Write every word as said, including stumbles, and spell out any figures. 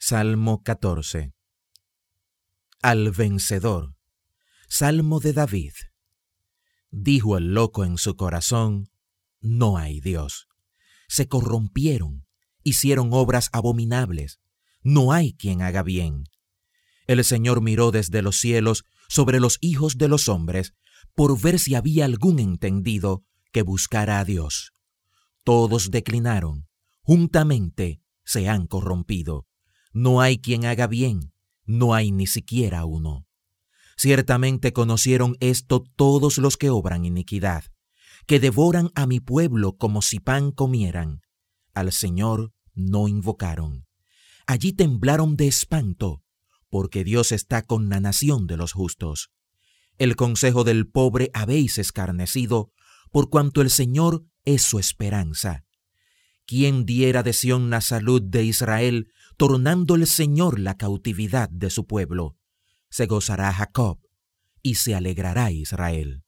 Salmo catorce. Al vencedor. Salmo de David. Dijo el loco en su corazón: no hay Dios. Se corrompieron, hicieron obras abominables. No hay quien haga bien. El Señor miró desde los cielos sobre los hijos de los hombres, por ver si había algún entendido que buscara a Dios. Todos declinaron, juntamente se han corrompido. No hay quien haga bien, no hay ni siquiera uno. Ciertamente conocieron esto todos los que obran iniquidad, que devoran a mi pueblo como si pan comieran. Al Señor no invocaron. Allí temblaron de espanto, porque Dios está con la nación de los justos. El consejo del pobre habéis escarnecido, por cuanto el Señor es su esperanza. ¿Quién diera de Sión la salud de Israel, tornando el Señor la cautividad de su pueblo? Se gozará Jacob, y se alegrará Israel.